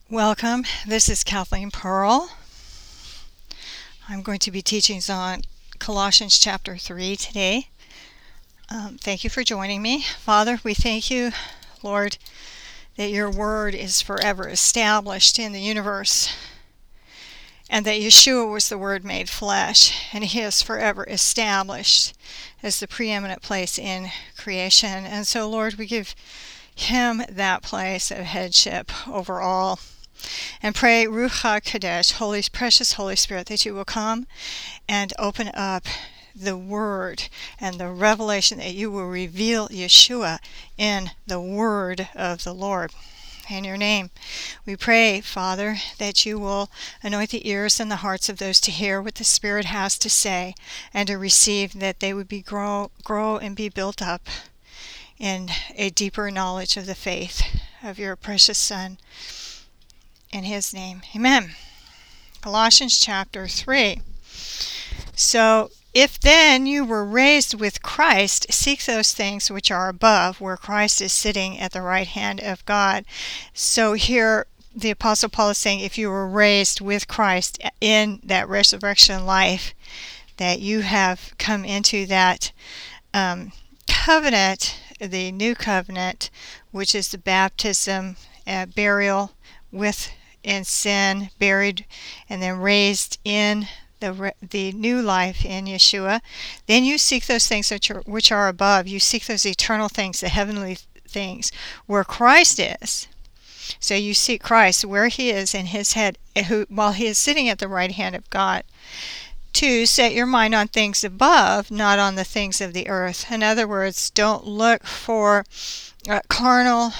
Welcome. This is Kathleen Pearl. I'm going to be teaching on Colossians chapter 3 today. Thank you for joining me. Father, we thank you, Lord, that your word is forever established in the universe, and that Yeshua was the Word made flesh, and he is forever established as the preeminent place in creation. And so, Lord, we give him that place of headship over all. And pray, Ruach HaKodesh, Holy, precious Holy Spirit, that you will come and open up the Word and the revelation, that you will reveal Yeshua in the Word of the Lord. In your name, we pray, Father, that you will anoint the ears and the hearts of those to hear what the Spirit has to say and to receive, that they would be grow and be built up in a deeper knowledge of the faith of your precious Son. In his name, amen. Colossians chapter 3. So, if then you were raised with Christ, seek those things which are above, where Christ is sitting at the right hand of God. So here the Apostle Paul is saying, if you were raised with Christ in that resurrection life, that you have come into that covenant, the new covenant, which is the baptism, burial in sin, buried, and then raised in the new life in Yeshua. Then you seek those things which are above. You seek those eternal things, the heavenly things, where Christ is. So you seek Christ where he is in his head, while he is sitting at the right hand of God. 2, set your mind on things above, not on the things of the earth. In other words, don't look for carnal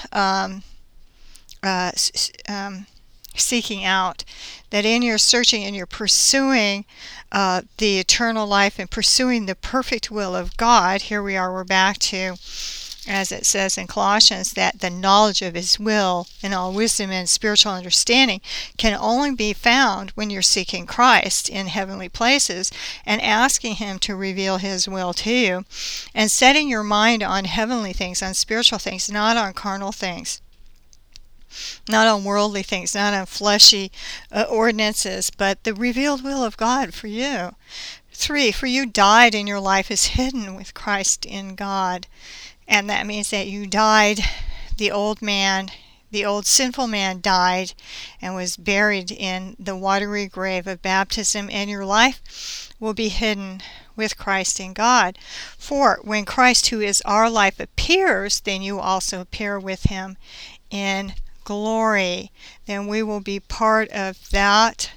seeking out, that in your searching and your pursuing the eternal life and pursuing the perfect will of God, here we're back to, as it says in Colossians, that the knowledge of his will and all wisdom and spiritual understanding can only be found when you're seeking Christ in heavenly places and asking him to reveal his will to you, and setting your mind on heavenly things, on spiritual things, not on carnal things. Not on worldly things, not on fleshy ordinances, but the revealed will of God for you. 3, for you died, and your life is hidden with Christ in God. And that means that you died, the old man, the old sinful man died and was buried in the watery grave of baptism, and your life will be hidden with Christ in God. 4, when Christ, who is our life, appears, then you also appear with him in glory. Then we will be part of that.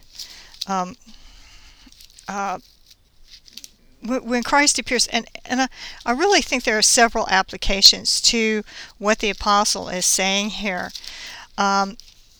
When Christ appears, and I really think there are several applications to what the apostle is saying here. That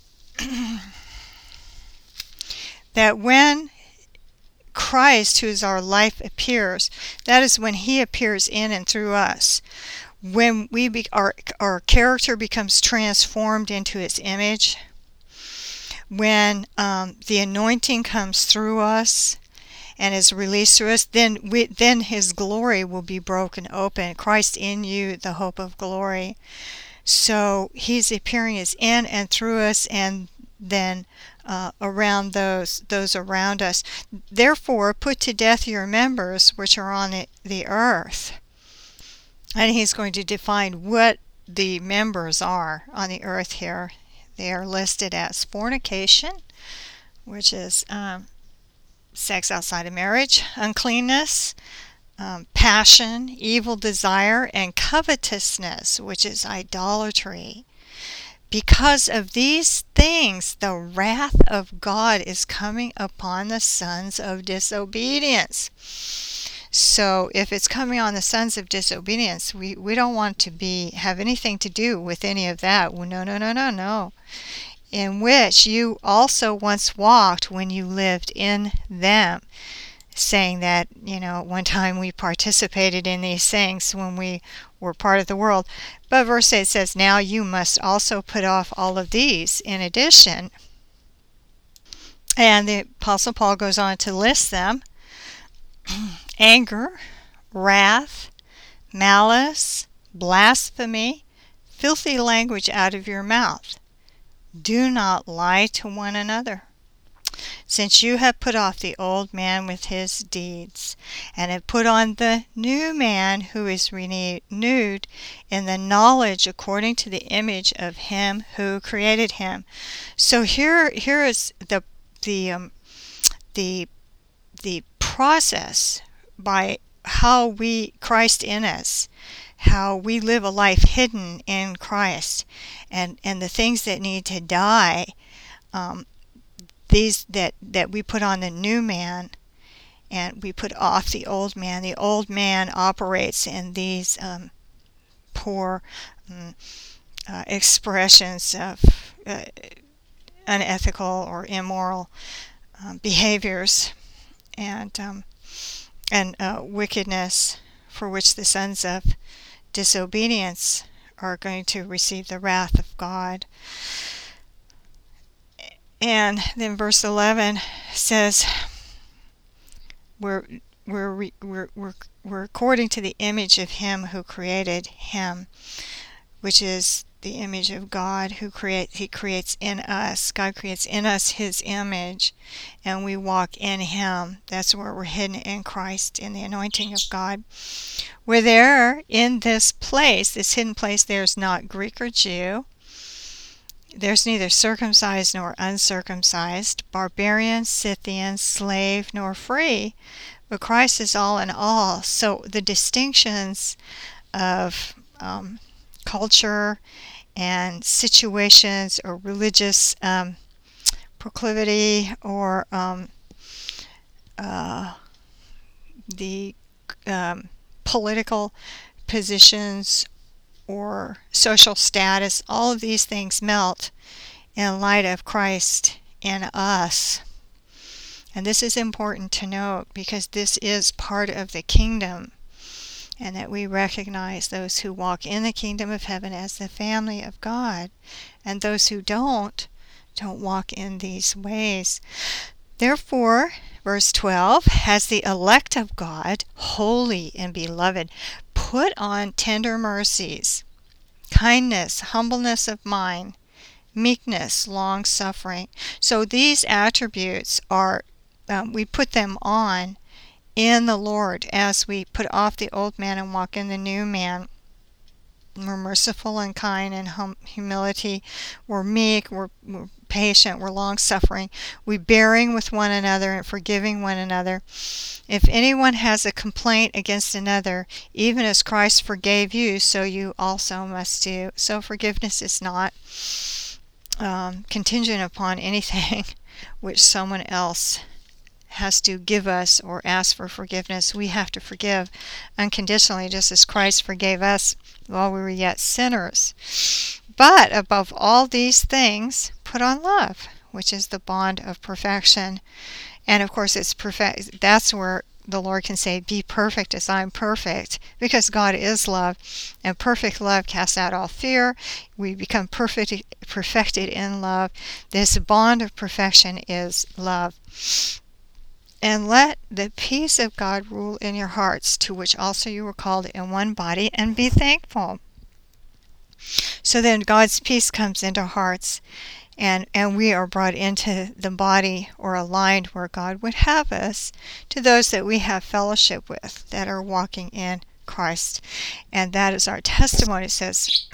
when Christ, who is our life, appears, that is when he appears in and through us. When our character becomes transformed into its image, when the anointing comes through us and is released through us, then his glory will be broken open. Christ in you, the hope of glory. So he's appearing as in and through us, and then around those around us. Therefore, put to death your members which are on the earth. And he's going to define what the members are on the earth here. They are listed as fornication, which is sex outside of marriage, uncleanness, passion, evil desire, and covetousness, which is idolatry. Because of these things, the wrath of God is coming upon the sons of disobedience. So if it's coming on the sons of disobedience, we don't want to have anything to do with any of that. No. In which you also once walked when you lived in them. Saying that, at one time we participated in these things when we were part of the world. But verse 8 says, now you must also put off all of these in addition. And the Apostle Paul goes on to list them. Anger, wrath, malice, blasphemy, filthy language out of your mouth. Do not lie to one another, since you have put off the old man with his deeds, and have put on the new man, who is renewed in the knowledge according to the image of him who created him. So here is the process by how Christ in us, how we live a life hidden in Christ, and the things that need to die, these that we put on the new man, and we put off the old man. The old man operates in these poor expressions of unethical or immoral behaviors and wickedness, for which the sons of disobedience are going to receive the wrath of God. And then verse 11 says, we're according to the image of him who created him, which is the image of God he creates in us. God creates in us his image, and we walk in him. That's where we're hidden in Christ, in the anointing of God. We're there in this place, this hidden place. There's not Greek or Jew. There's neither circumcised nor uncircumcised, barbarian, Scythian, slave nor free, but Christ is all in all. So the distinctions of culture and situations or religious proclivity or the political positions or social status, all of these things melt in light of Christ in us. And this is important to note, because this is part of the kingdom, and that we recognize those who walk in the kingdom of heaven as the family of God, and those who don't walk in these ways. Therefore, verse 12, as the elect of God, holy and beloved, put on tender mercies, kindness, humbleness of mind, meekness, long-suffering. So these attributes are, we put them on in the Lord as we put off the old man and walk in the new man. We're merciful and kind and humility. We're meek. We're patient. We're long-suffering. We're bearing with one another and forgiving one another. If anyone has a complaint against another, even as Christ forgave you, so you also must do. So forgiveness is not contingent upon anything which someone else has to give us or ask for forgiveness. We have to forgive unconditionally, just as Christ forgave us while we were yet sinners. But above all these things, put on love, which is the bond of perfection. And of course, it's perfect. That's where the Lord can say, be perfect as I'm perfect, because God is love, and perfect love casts out all fear. We become perfected in love. This bond of perfection is love. And let the peace of God rule in your hearts, to which also you were called in one body, and be thankful. So then God's peace comes into our hearts, and we are brought into the body, or aligned where God would have us, to those that we have fellowship with, that are walking in Christ. And that is our testimony. It says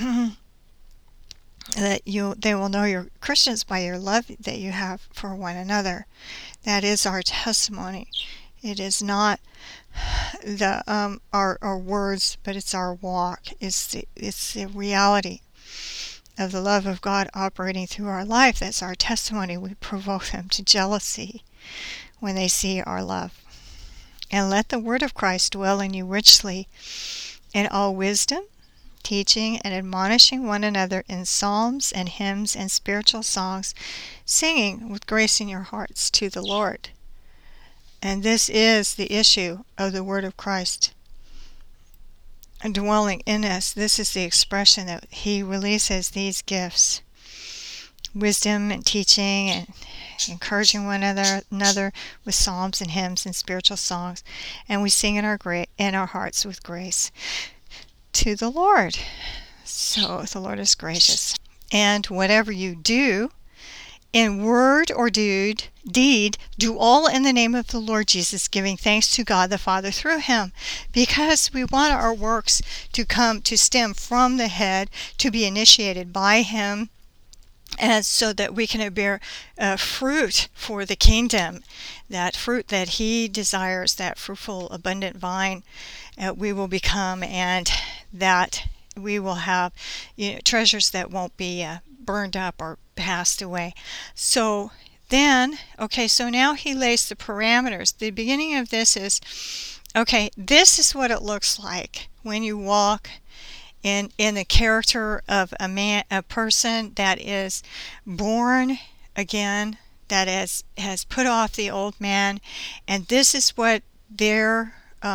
that they will know you're Christians by your love that you have for one another. That is our testimony. It is not the our words, but it's our walk. It's the reality of the love of God operating through our life. That's our testimony. We provoke them to jealousy when they see our love. And let the word of Christ dwell in you richly, in all wisdom, teaching and admonishing one another in psalms and hymns and spiritual songs, singing with grace in your hearts to the Lord. And this is the issue of the word of Christ dwelling in us. This is the expression that he releases these gifts: wisdom and teaching and encouraging one another with psalms and hymns and spiritual songs, and we sing in our hearts with grace to the Lord. So the Lord is gracious. And whatever you do, in word or deed, do all in the name of the Lord Jesus, giving thanks to God the Father through him, because we want our works to stem from the head, to be initiated by him, and so that we can bear fruit for the kingdom, that fruit that he desires, that fruitful, abundant vine we will become, and that we will have treasures that won't be burned up or passed away. So then, so now he lays the parameters. The beginning of this is, this is what it looks like when you walk in the character of a person that is born again, that has put off the old man, and this is what their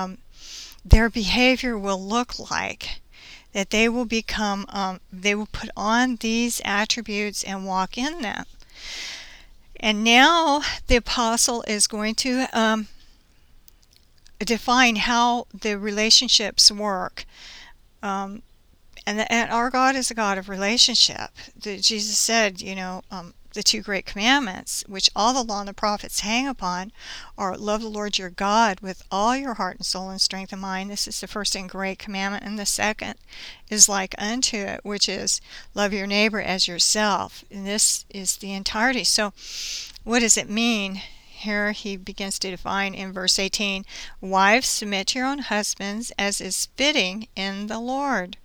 behavior will look like. That they will become, they will put on these attributes and walk in them. And now the apostle is going to define how the relationships work. And our God is a God of relationship. Jesus said, the two great commandments, which all the law and the prophets hang upon, are love the Lord your God with all your heart and soul and strength of mind. This is the first and great commandment. And the second is like unto it, which is love your neighbor as yourself. And this is the entirety. So what does it mean? Here he begins to define in verse 18, wives, submit to your own husbands as is fitting in the Lord.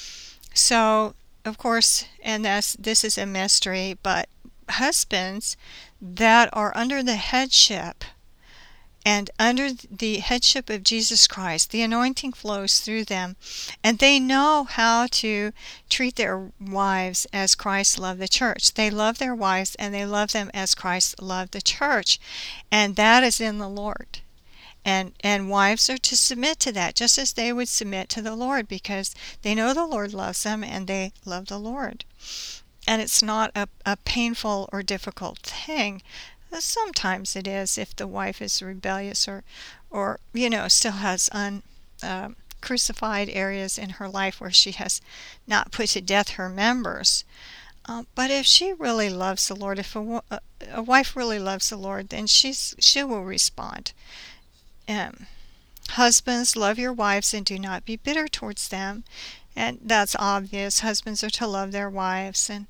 So, of course, and this is a mystery, but husbands that are under the headship and under the headship of Jesus Christ, the anointing flows through them, and they know how to treat their wives as Christ loved the church. They love their wives and they love them as Christ loved the church, and that is in the Lord. And wives are to submit to that, just as they would submit to the Lord, because they know the Lord loves them and they love the Lord. And it's not a painful or difficult thing. Sometimes it is if the wife is rebellious or still has crucified areas in her life where she has not put to death her members. But if she really loves the Lord, if a wife really loves the Lord, then she will respond. Husbands, love your wives and do not be bitter towards them. And that's obvious. Husbands are to love their wives and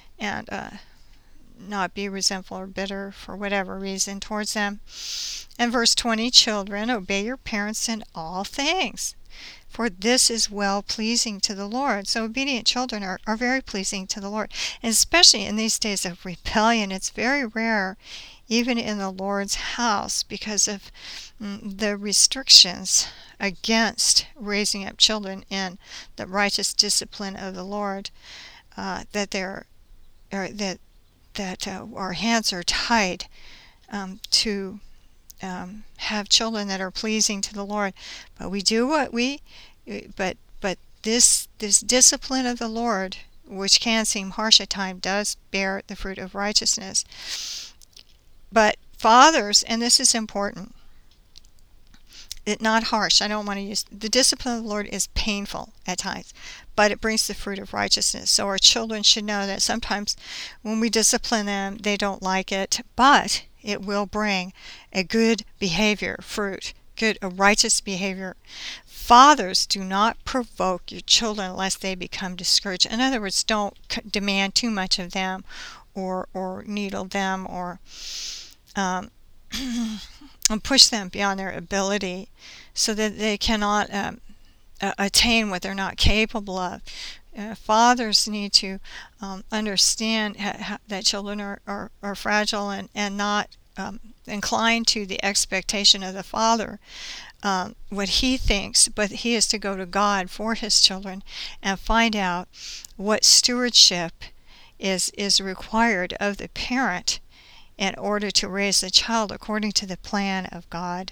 not be resentful or bitter for whatever reason towards them. And verse 20, children, obey your parents in all things, for this is well-pleasing to the Lord. So obedient children are very pleasing to the Lord. And especially in these days of rebellion, it's very rare, even in the Lord's house, because of the restrictions against raising up children in the righteous discipline of the Lord, that our hands are tied to have children that are pleasing to the Lord. But we do but this discipline of the Lord, which can seem harsh at times, does bear the fruit of righteousness. But fathers, and this is important, not harsh. I don't want to use the discipline of the Lord is painful at times, but it brings the fruit of righteousness. So our children should know that sometimes when we discipline them, they don't like it, but it will bring a good behavior, fruit, a righteous behavior. Fathers, do not provoke your children lest they become discouraged. In other words, don't demand too much of them, or needle them, or and push them beyond their ability so that they cannot attain what they're not capable of. Fathers need to understand that children are fragile and not inclined to the expectation of the father, what he thinks, but he is to go to God for his children and find out what stewardship is required of the parent in order to raise the child according to the plan of God.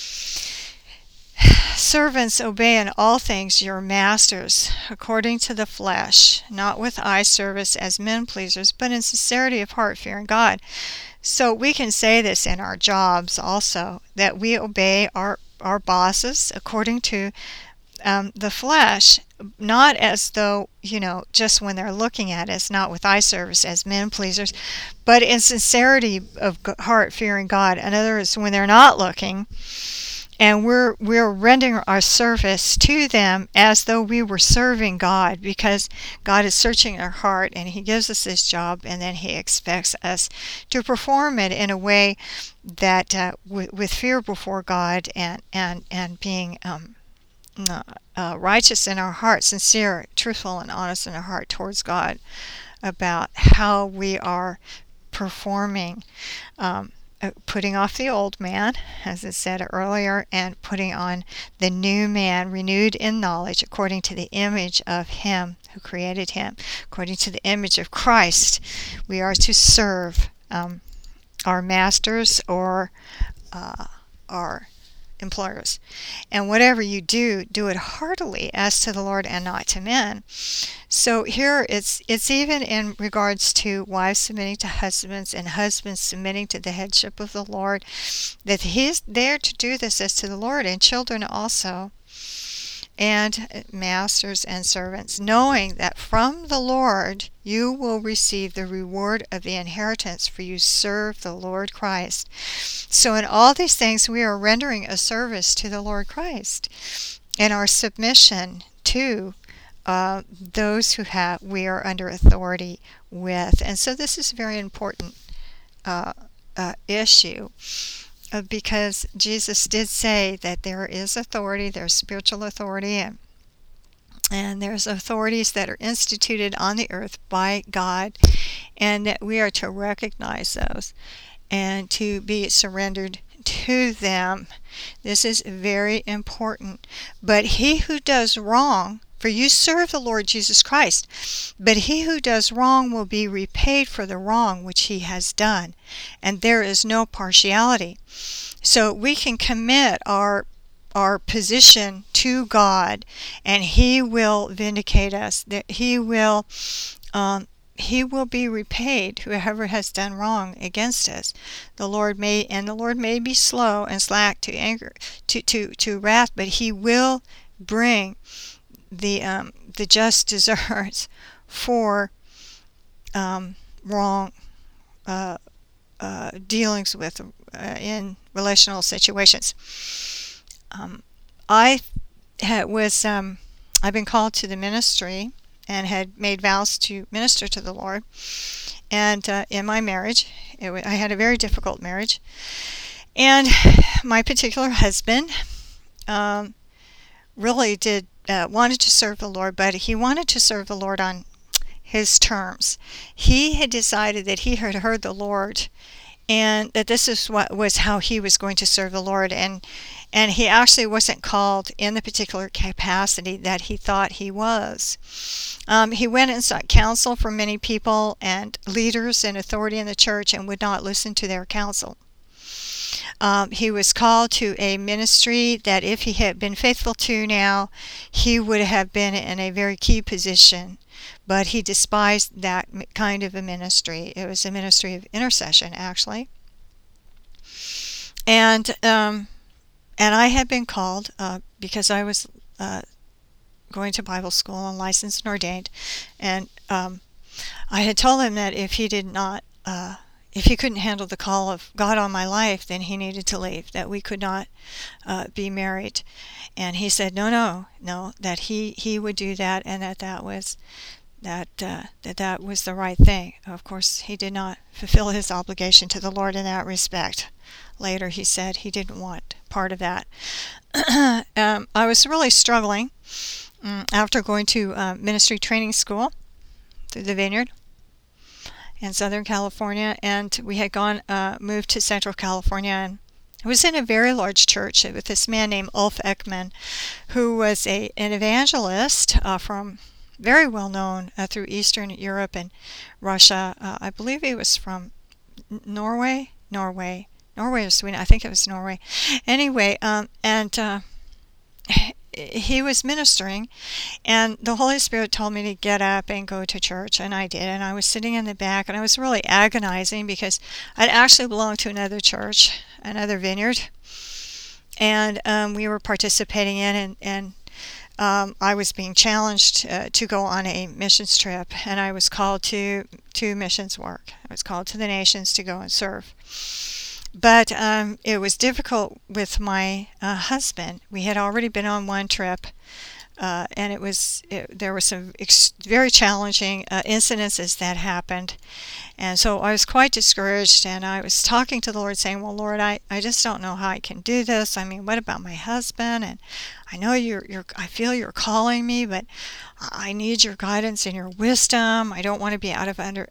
Servants, obey in all things your masters according to the flesh, not with eye service as men pleasers, but in sincerity of heart, fearing God. So we can say this in our jobs also, that we obey our bosses according to the flesh, not as though, just when they're looking at us, not with eye service as men pleasers, but in sincerity of heart, fearing God. In other words, when they're not looking, and we're rendering our service to them as though we were serving God, because God is searching our heart and He gives us this job, and then He expects us to perform it in a way that with fear before God, and being righteous in our heart, sincere, truthful, and honest in our heart towards God about how we are performing, putting off the old man, as it said earlier, and putting on the new man, renewed in knowledge according to the image of Him who created him, according to the image of Christ. We are to serve our masters or our employers. And whatever you do, do it heartily as to the Lord and not to men. So here it's even in regards to wives submitting to husbands and husbands submitting to the headship of the Lord, that He's there to do this as to the Lord, and children also, and masters and servants, knowing that from the Lord you will receive the reward of the inheritance, for you serve the Lord Christ. So in all these things we are rendering a service to the Lord Christ in our submission to those who we are under authority with. And so this is a very important issue. Because Jesus did say that there is authority, there's spiritual authority, and there's authorities that are instituted on the earth by God, and that we are to recognize those and to be surrendered to them. This is very important. But he who does wrong, for you serve the Lord Jesus Christ, but he who does wrong will be repaid for the wrong which he has done, and there is no partiality. So we can commit our position to God, and He will vindicate us. That He will be repaid, whoever has done wrong against us. The Lord may be slow and slack to anger, to wrath, but He will bring the just deserts for wrong dealings with in relational situations. I've been called to the ministry and had made vows to minister to the Lord. And in my marriage, I had a very difficult marriage. And my particular husband really wanted to serve the Lord, but he wanted to serve the Lord on his terms. He had decided that he had heard the Lord, and that this is how he was going to serve the Lord, and he actually wasn't called in the particular capacity that he thought he was. He went and sought counsel from many people and leaders in authority in the church, and would not listen to their counsel. He was called to a ministry that if he had been faithful to now, he would have been in a very key position. But he despised that kind of a ministry. It was a ministry of intercession, actually. And I had been called because I was going to Bible school and licensed and ordained. And I had told him that if he couldn't handle the call of God on my life, then he needed to leave, that we could not be married. And he said, no, that he would do that, and that was the right thing. Of course, he did not fulfill his obligation to the Lord in that respect. Later, he said he didn't want part of that. I was really struggling after going to ministry training school through the Vineyard in Southern California, and we had moved to Central California, and I was in a very large church with this man named Ulf Ekman, who was an evangelist from very well known through Eastern Europe and Russia. I believe he was from Norway or Sweden. I think it was Norway. Anyway, and he was ministering, and the Holy Spirit told me to get up and go to church, and I did. And I was sitting in the back, and I was really agonizing because I'd actually belonged to another church, another vineyard, and we were participating in and I was being challenged to go on a missions trip, and I was called to missions work. I was called to the nations to go and serve. But it was difficult with my husband. We had already been on one trip, and there were some very challenging incidences that happened. And so I was quite discouraged, and I was talking to the Lord saying, well, Lord, I just don't know how I can do this. I mean, what about my husband? And I know I feel you're calling me, but I need your guidance and your wisdom. I don't want to be under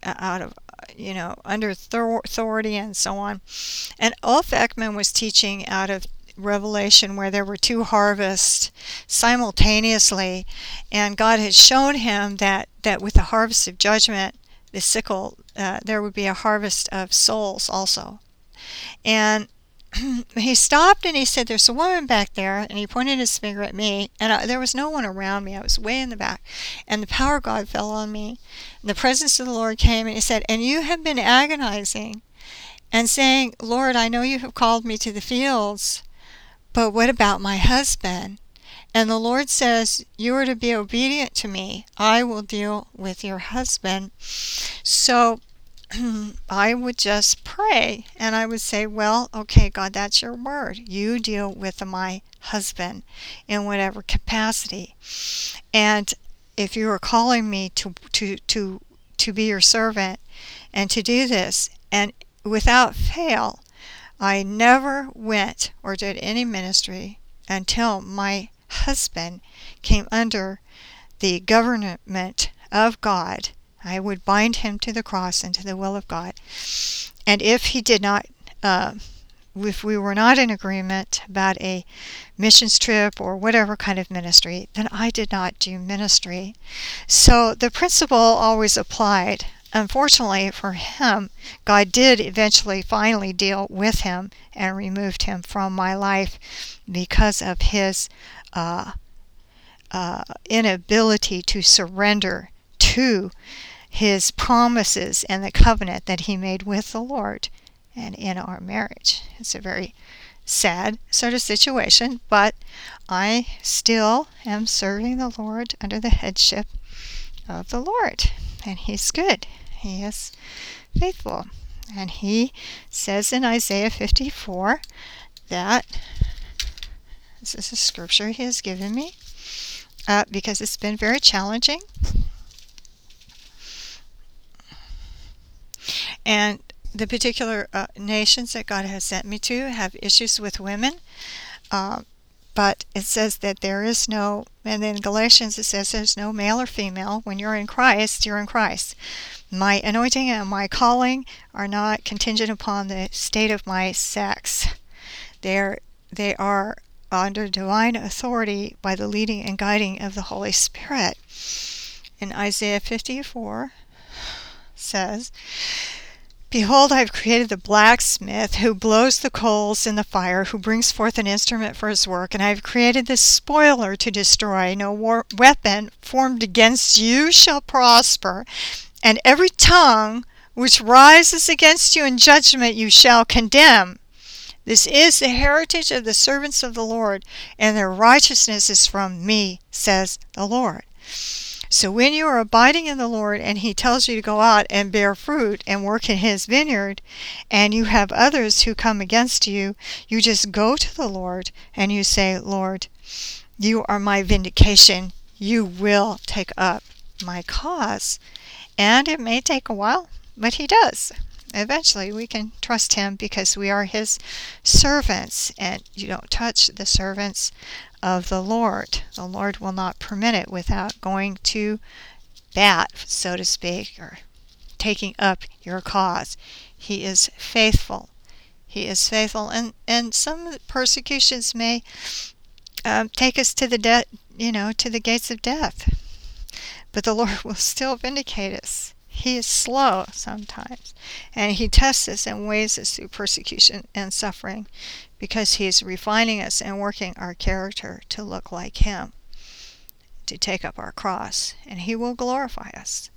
authority and so on. And Ulf Ekman was teaching out of Revelation, where there were two harvests simultaneously, and God had shown him that with the harvest of judgment, the sickle, there would be a harvest of souls also. And he stopped and he said, there's a woman back there, and he pointed his finger at me, and there was no one around me. I was way in the back, and the power of God fell on me, and the presence of the Lord came, and he said, and you have been agonizing and saying, Lord, I know you have called me to the fields, but what about my husband? And the Lord says, you are to be obedient to me. I will deal with your husband. So I would just pray, and I would say, well, okay, God, that's your word. You deal with my husband in whatever capacity. And if you are calling me to be your servant and to do this, and without fail, I never went or did any ministry until my husband came under the government of God. I would bind him to the cross and to the will of God. And if he did not, if we were not in agreement about a missions trip or whatever kind of ministry, then I did not do ministry. So the principle always applied. Unfortunately for him, God did eventually finally deal with him and removed him from my life because of his inability to surrender to his promises and the covenant that he made with the Lord and in our marriage. It's a very sad sort of situation, but I still am serving the Lord under the headship of the Lord, and he's good. He is faithful. And he says in Isaiah 54 that, this is a scripture he has given me, because it's been very challenging. And the particular nations that God has sent me to have issues with women. But it says that there is no, and then in Galatians it says there's no male or female. When you're in Christ, you're in Christ. My anointing and my calling are not contingent upon the state of my sex. They are under divine authority by the leading and guiding of the Holy Spirit. In Isaiah 54 says, behold, I have created the blacksmith who blows the coals in the fire, who brings forth an instrument for his work, and I have created the spoiler to destroy. No weapon formed against you shall prosper, and every tongue which rises against you in judgment you shall condemn. This is the heritage of the servants of the Lord, and their righteousness is from me, says the Lord. So when you are abiding in the Lord and he tells you to go out and bear fruit and work in his vineyard, and you have others who come against you, you just go to the Lord and you say, Lord, you are my vindication. You will take up my cause. And it may take a while, but he does. Eventually we can trust him because we are his servants, and you don't touch the servants of the Lord. The Lord will not permit it without going to bat, so to speak, or taking up your cause. He is faithful. He is faithful, and some persecutions may take us to the to the gates of death. But the Lord will still vindicate us. He is slow sometimes, and he tests us and weighs us through persecution and suffering because he is refining us and working our character to look like him, to take up our cross, and he will glorify us.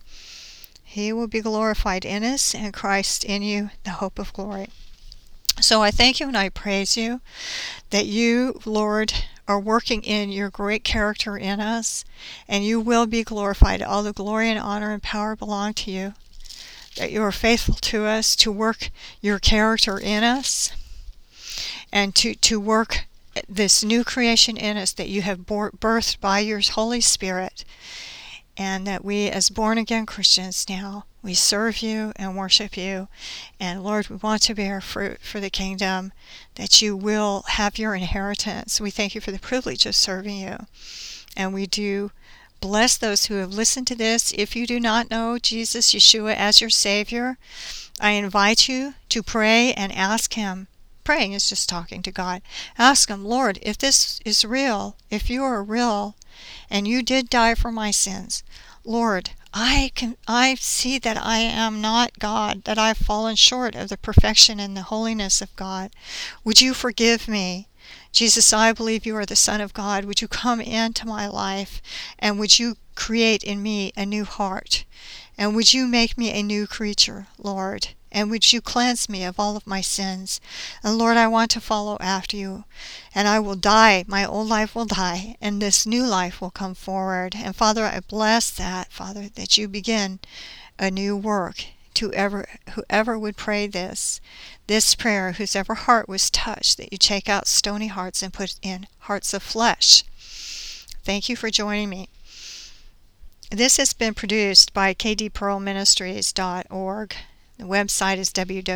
He will be glorified in us, and Christ in you, the hope of glory. So I thank you and I praise you that you, Lord, are working in your great character in us, and you will be glorified. All the glory and honor and power belong to you, that you are faithful to us to work your character in us, and to work this new creation in us that you have birthed by your Holy Spirit, and that we as born-again Christians now, we serve you and worship you. And Lord, we want to bear fruit for the kingdom, that you will have your inheritance. We thank you for the privilege of serving you. And we do bless those who have listened to this. If you do not know Jesus, Yeshua, as your Savior, I invite you to pray and ask him. Praying is just talking to God. Ask him, Lord, if this is real, if you are real, and you did die for my sins, Lord, I see that I am not God, that I've fallen short of the perfection and the holiness of God. Would you forgive me? Jesus, I believe you are the Son of God. Would you come into my life, and would you create in me a new heart? And would you make me a new creature, Lord? And would you cleanse me of all of my sins? And Lord, I want to follow after you. And I will die. My old life will die. And this new life will come forward. And Father, I bless that, Father, that you begin a new work to whoever would pray this prayer, whosever heart was touched, that you take out stony hearts and put in hearts of flesh. Thank you for joining me. This has been produced by kdpearlministries.org. The website is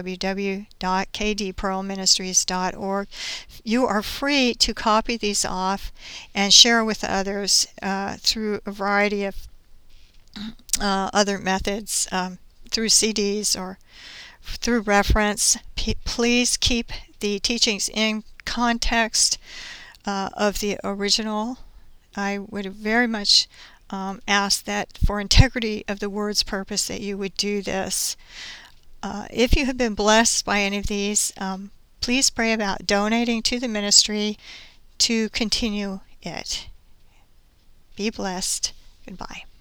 www.kdpearlministries.org. You are free to copy these off and share with others through a variety of other methods, through CDs or through reference. Please keep the teachings in context of the original. I would very much ask that for integrity of the word's purpose that you would do this. If you have been blessed by any of these, please pray about donating to the ministry to continue it. Be blessed. Goodbye.